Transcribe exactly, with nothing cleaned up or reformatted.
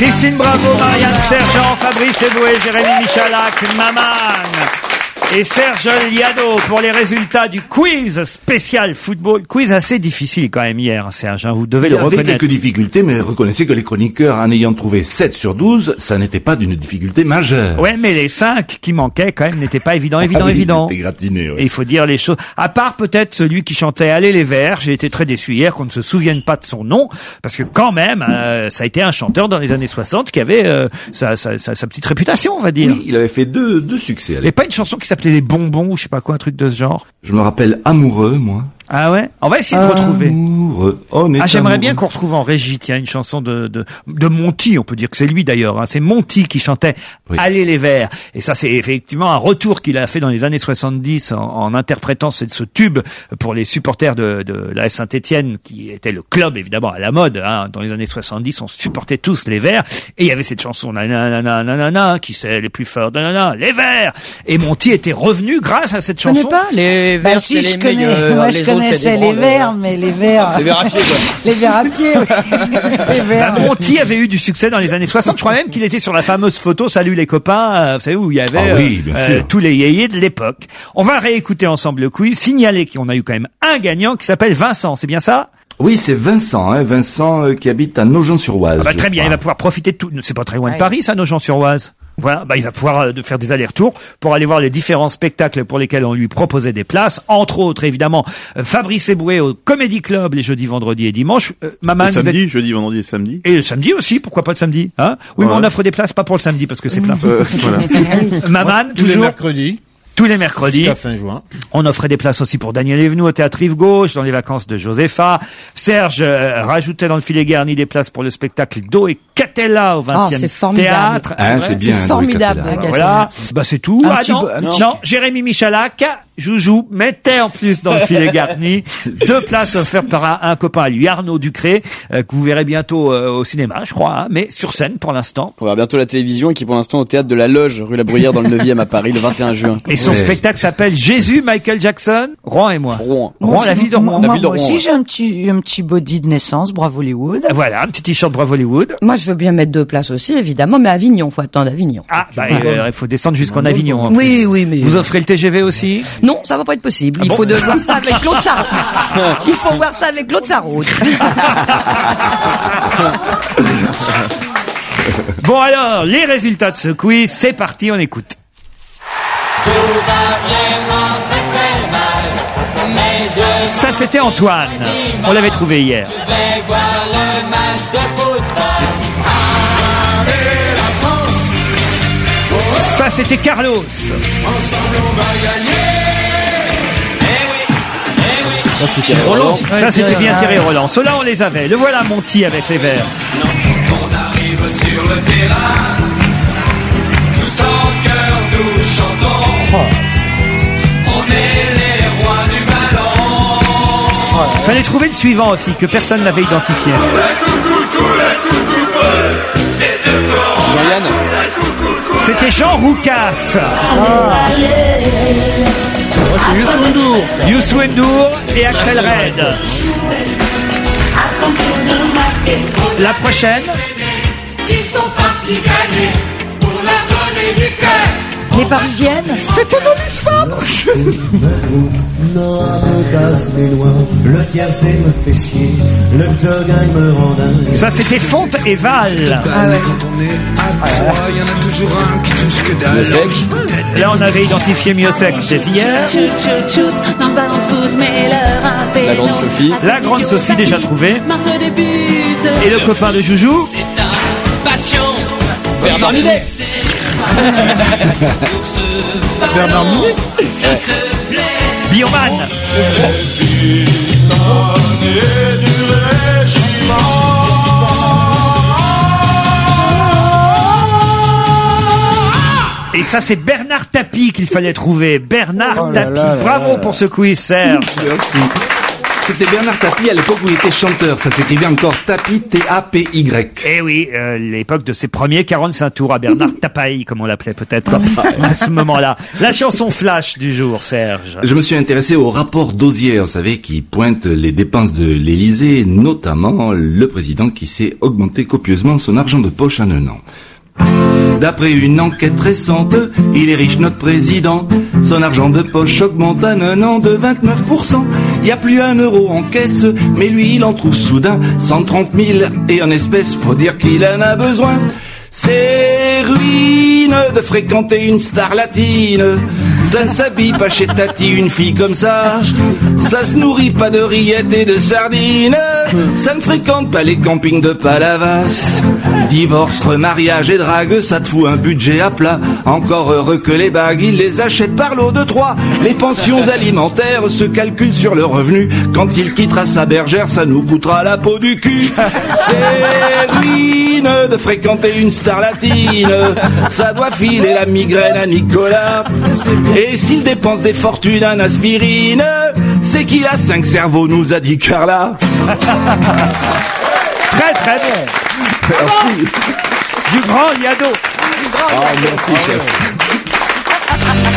Christine Bravo, Marianne Sergent, Fabrice Eboué, Jérémy Michalak, Maman et Serge Liado pour les résultats du quiz spécial football. Quiz assez difficile quand même hier, Serge, hein, vous devez le reconnaître. Il y avait quelques difficultés, mais reconnaissez que les chroniqueurs, en ayant trouvé sept sur douze, ça n'était pas d'une difficulté majeure. Ouais, mais les cinq qui manquaient quand même n'étaient pas évidents, évident, ah oui, évident. C'était gratiné, ouais. Et il faut dire les choses. À part peut-être celui qui chantait Allez les Verts, j'ai été très déçu hier qu'on ne se souvienne pas de son nom, parce que quand même, euh, ça a été un chanteur dans les années soixante qui avait euh, sa, sa, sa, sa petite réputation, on va dire. Oui, il avait fait deux, deux succès. Et pas une chanson qui s'appelait Les Bonbons ou je sais pas quoi, un truc de ce genre. Je me rappelle Amoureux, moi. Ah ouais? On va essayer de retrouver. Amoureux. On est ah, j'aimerais amoureux. bien qu'on retrouve en régie, tiens, une chanson de, de, de Monty, on peut dire que c'est lui d'ailleurs, hein. C'est Monty qui chantait oui. Allez les Verts. Et ça, c'est effectivement un retour qu'il a fait dans les années soixante-dix en, en interprétant ce, ce tube pour les supporters de, de la Saint-Étienne, qui était le club, évidemment, à la mode, hein. Dans les années soixante-dix, on supportait tous les Verts. Et il y avait cette chanson, nanana, nanana, qui c'est les plus forts, nanana, les Verts. Et Monty était revenu grâce à cette chanson. Je connais pas les Verts, bah, si, c'est je les connais. meilleurs. Moi, je connaissais les Verts, mais les Verts. Les Verts à pied, quoi. Les Verts à pied, oui. Les Verts. Bah, Monty avait eu du succès dans les années soixante. Je crois même qu'il était sur la fameuse photo Salut les copains, euh, vous savez, où il y avait ah oui, bien euh, sûr. tous les yéyés de l'époque. On va réécouter ensemble le quiz. Signaler qu'on a eu quand même un gagnant qui s'appelle Vincent, c'est bien ça? Oui, c'est Vincent, hein, Vincent euh, qui habite à Nogent-sur-Oise. Ah bah, très bien, il va pouvoir profiter de tout. C'est pas très loin de Paris, ça, Nogent-sur-Oise. Voilà, bah il va pouvoir euh, faire des allers-retours pour aller voir les différents spectacles pour lesquels on lui proposait des places, entre autres évidemment euh, Fabrice Eboué au Comedy Club les jeudis, vendredis et dimanches. Euh, Maman, le samedi, êtes... jeudi, vendredi et samedi. Et le samedi aussi, pourquoi pas le samedi, hein? Oui, ouais. Mais on offre des places pas pour le samedi parce que c'est plein. Euh, voilà. Maman, tous toujours. les mercredis. Tous les mercredis. Jusqu'à fin juin. On offrait des places aussi pour Daniel Evenou au Théâtre Rive Gauche, dans les vacances de Josepha. Serge euh, rajoutait dans le filet garni des places pour le spectacle Do et Catella au vingtième oh, Théâtre. Ah, c'est bien. C'est formidable. Bah, voilà. Bah, c'est tout. Un Ah, non. peu, non. non. Jérémy Michalak, Joujou, mettait en plus dans le filet garni deux places offertes par un, un copain à lui, Arnaud Ducré, euh, que vous verrez bientôt euh, au cinéma, je crois, hein, mais sur scène pour l'instant. On verra bientôt la télévision et qui pour l'instant au Théâtre de la Loge, rue La Bruyère dans le neuvième à Paris, le vingt et un juin. Et son ouais. spectacle s'appelle Jésus, Michael Jackson, Rouen et moi. Rouen. Rouen, moi, la ville de Rouen. Moi, La ville de moi Rouen, aussi, ouais. j'ai un petit, un petit body de naissance, bravo Hollywood. Voilà, un petit t-shirt Bravo Hollywood. Moi, je veux bien mettre deux places aussi, évidemment, mais à Avignon, faut attendre Avignon. Ah, bah, euh, il faut descendre jusqu'en Avignon. En Oui, plus. oui, mais... Vous offrez le T G V aussi? Non, ça va pas être possible. Il Ah bon faut de voir ça avec Claude Sarraud. Il faut voir ça avec Claude Sarraud. Bon alors, les résultats de ce quiz, c'est parti, on écoute. Ça c'était Antoine, on l'avait trouvé hier. Ça c'était Carlos. Ça, c'est Thierry Roland. Ça c'était bien Thierry Roland. Ceux-là on les avait. Le voilà Monty avec les Verts. On arrive sur le terrain, tous en chœur nous chantons. On est les rois du ballon. Fallait trouver le suivant aussi que personne n'avait identifié. Jean-Yann. C'était Jean Roucas. Ah, c'est Youssou N'Dour. Youssou N'Dour et Axel Red. La prochaine. Ils sont partis gagner pour la donner du cœur. Les Parisiennes. C'était Donis Fabre. Le tiercé me fait chier, le jogging me rend dingue. Ça c'était Fonte et Val. Ah ouais. Il y en a toujours un qui touche que dalle. Le sec. Là on avait identifié Miosek dès hier. Shoot, shoot, shoot, dans le ballon de foot, mais le rap est La grande long. Sophie. La grande Sophie déjà trouvée. Marque des buts. Et le copain de Joujou. C'est un passion. Bernard Minet. Bernard Minet. Ça te plaît. Bioman. Et ça c'est Bernard Tapie qu'il fallait trouver. Bernard Oh là Tapie. là là Bravo là. pour ce quiz, Serge. Merci. C'était Bernard Tapie à l'époque où il était chanteur. Ça s'écrivait encore Tapie, T A P Y. Eh oui, euh, l'époque de ses premiers quarante-cinq tours à Bernard Tapaille, comme on l'appelait peut-être à ce moment-là. La chanson flash du jour, Serge. Je me suis intéressé au rapport d'Osier, vous savez, qui pointe les dépenses de l'Élysée, notamment le président qui s'est augmenté copieusement son argent de poche en un an. D'après une enquête récente, il est riche notre président. Son argent de poche augmente en un an de vingt-neuf pour cent. Il n'y a plus un euro en caisse, mais lui il en trouve soudain cent trente mille. Et en espèces, faut dire qu'il en a besoin. C'est ruine de fréquenter une star latine. Ça ne s'habille pas chez Tati, une fille comme ça. Ça se nourrit pas de rillettes et de sardines. Ça ne fréquente pas les campings de Palavas. Divorce, remariage et drague, ça te fout un budget à plat. Encore heureux que les bagues, il les achète par lot de trois. Les pensions alimentaires se calculent sur le revenu. Quand il quittera sa bergère, ça nous coûtera la peau du cul. C'est ruine de fréquenter une star latine. Ça doit filer la migraine à Nicolas. Et s'il dépense des fortunes en aspirine, c'est qu'il a cinq cerveaux, nous a dit Carla. Très très bon. Merci. Du grand Yado. Ah, merci, chef.